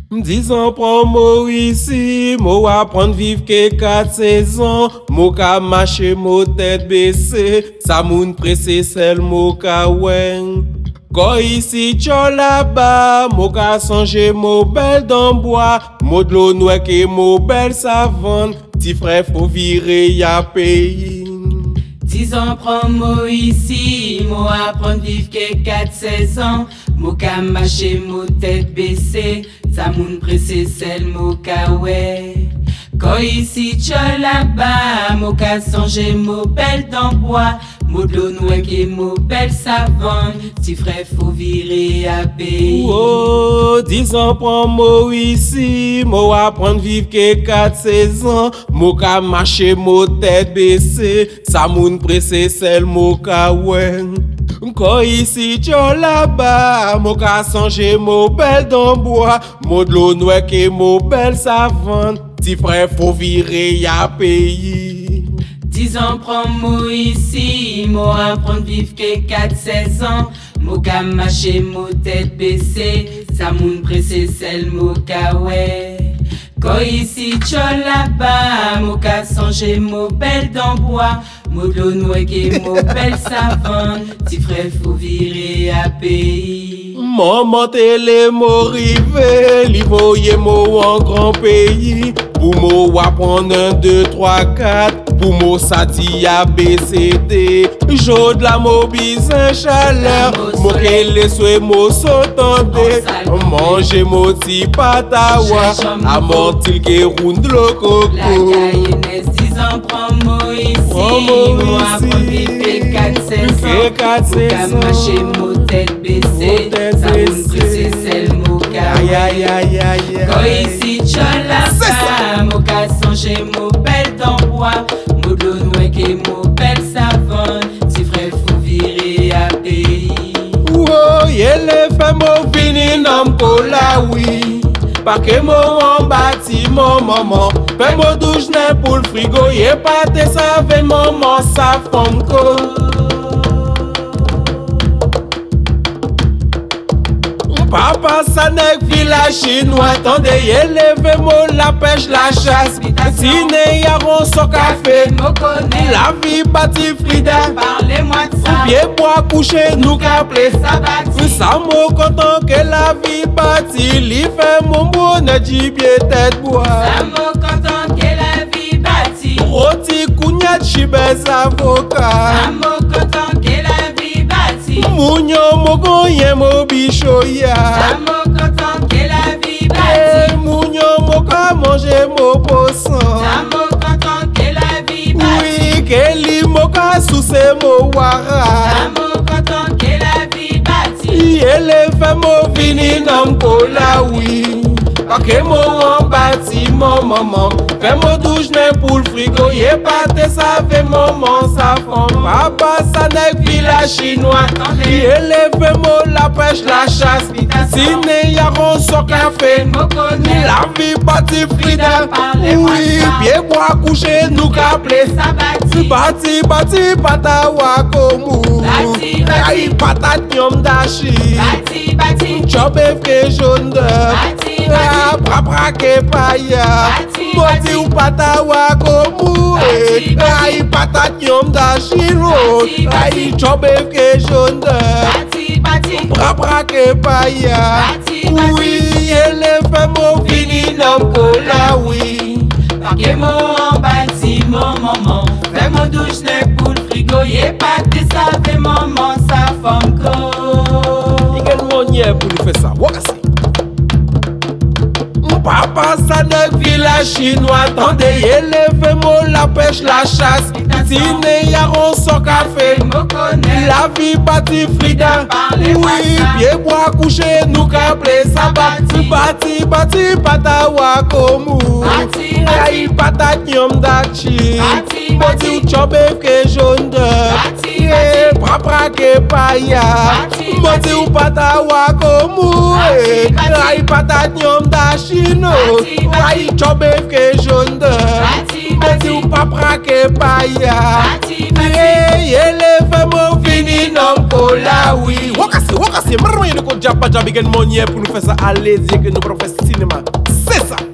10 ans prend moi ici, moi apprendre vivre que 4 saisons, moi ka marcher moi tête baissée, ça moun pressé celle moi ka wen. Quand ici tcho là-bas, moi ka songer moi belle dans bois, moi de l'eau noire que moi belle savane, petit frère faut virer ya pays. 10 ans prend moi ici, moi apprendre vivre que 4 saisons, moi ka marcher moi tête baissée, ça moun pressé celle moi ka ouais. Quand ici tcho là-bas, moi ka songer moi belle dans bois, moi de l'eau noire que moi belle savane, petit frère faut virer à pays. Oh, 10 ans prend moi ici, moi apprendre vivre que 4 saisons, moi ka marcher moi tête baissée, ça moun pressé celle moi ka wen. Quand ici tcho là-bas, moi ka songer moi belle dans bois, moi de l'eau noire que moi belle savane, petit frère faut virer ya pays. 10 ans prend moi ici, moi apprendre vivre que 4 saisons, moi ka marcher moi tête baissée, ça moun pressé celle moi ka ouais. Quand ici tcho là-bas, moi ka songer moi belle dans bois, moi de l'eau noire que moi belle savane, petit frère faut virer à pays. Maman télé m'orivé, li voye mo en grand pays. Pour mo apprendre 1, 2, 3, 4. Pour mo ça dit ABCD. Jour de la mobise en chaleur. Mo kele soué mo s'entendé. Manger mo ti patawa. Amortil ke round lo coco. La cayennes 10 ans prend moi ici, moi apprendre vivre 4 saisons, ka marcher mo tête baissée, ça moun pressé celle mo ka ouais. Quand ici tcho là-bas, mo ka songer mo belle dans bois, mo de l'eau noire que mo belle savane, petit frère faut virer à pays. Oh, yele fait mo vini nam kola oui. Pas que mo en bâtiment maman. Fais mo douche ne pour le frigo. Yé pas te save maman sa fonko. Papa sa nek village chinois. Attendez yé leve mo la pêche la chasse. Sine yaron so café. La vie bâti Frida. Parlez-moi de ça. Pied bois coucher nous caplé. Ça bâti. Ça mo content que la vie bâti. Li fait mon bonnet gibier tête bois. Ça me content que la vie bâti. Roti kougnat chibes avocat. Ça me content que la vie bâti. Mounyo mo gonye mo bichoya. Ça me content que la vie bâti. Mounyo mo ka manger mo poisson. Ça me content que la vie bâti. Oui, Kelly mo ka souse mo wara. Ça me content que la vie bâti. Yele fait mo vini nam kola oui. Ok mo en bâtiment maman. Fais mo douche ne pour le frigo. Yé pas te save maman sa femme. Papa sa nek village chinois. Yele fait mo la pêche la chasse. Sine yaron so café. La vie bâti Frida. Oui, pied bois coucher nous caplé. Ça bâti. Bati patawa komu. Aïe patate nyom dashi. Bâti. Chobe fke jaune d'œuf. Bati. Bra ke paya. Boti ou patawa komu. Aïe patate nyom dashi road. Aïe chobe fke jaune d'œuf. Bati. Bra ke paya. Oui, elle fait mon fini nam kola oui. Paquet mo en bâtiment maman. Fais mon douche ne pour le frigo. Yé pas te save maman sa femme ko. Également niais pour lui faire ça. Wakasi. Papa sa nek village chinois. Attendez, élève mo la pêche la chasse. Sine yaron so café. La vie bâti Frida. Oui, pied bois coucher nous caplé. Ça bâti patawa komu. Aïe patate nyom dachi. Boti ou chobe fke jaune d'œuf. Bra ke paya. Boti ou patawa komu. Aïe patate nyom dachi no. Aïe chobe fke jaune d'œuf. bati ou pas braquer paya. Élève mon fini non cola oui. Wakasi, marron y'a de ko jabba jabbi gen monnier pour nous faire ça à l'aise que nous pour faire cinéma. C'est ça.